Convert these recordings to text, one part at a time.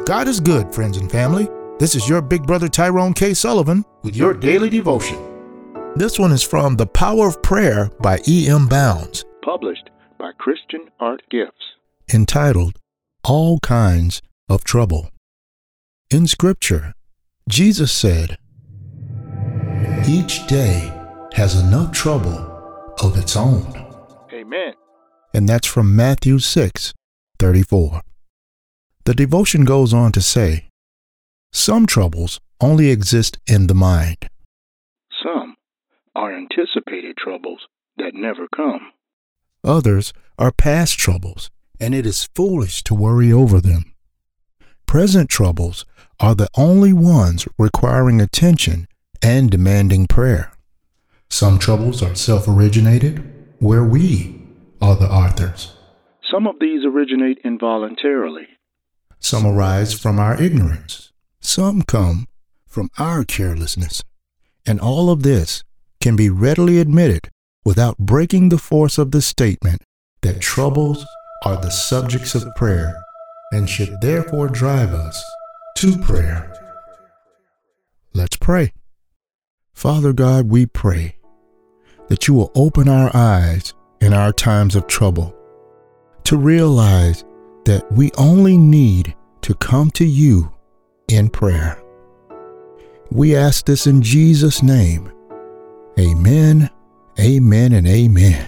God is good, friends and family. This is your big brother Tyrone K. Sullivan with your daily devotion. This one is from The Power of Prayer by E.M. Bounds, published by Christian Art Gifts, entitled All Kinds of Trouble. In Scripture, Jesus said, "Each day has enough trouble of its own." Amen. And that's from Matthew 6:34. The devotion goes on to say, some troubles only exist in the mind. Some are anticipated troubles that never come. Others are past troubles, and it is foolish to worry over them. Present troubles are the only ones requiring attention and demanding prayer. Some troubles are self-originated, where we are the authors. Some of these originate involuntarily. Some arise from our ignorance. Some come from our carelessness. And all of this can be readily admitted without breaking the force of the statement that troubles are the subjects of prayer and should therefore drive us to prayer. Let's pray. Father God, we pray that you will open our eyes in our times of trouble to realize that we only need to come to you in prayer. We ask this in Jesus' name. Amen, amen, and amen.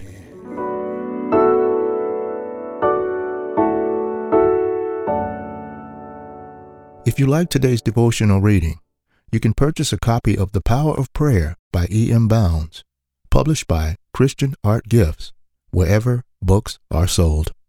If you like today's devotional reading, you can purchase a copy of The Power of Prayer by E.M. Bounds, published by Christian Art Gifts, wherever books are sold.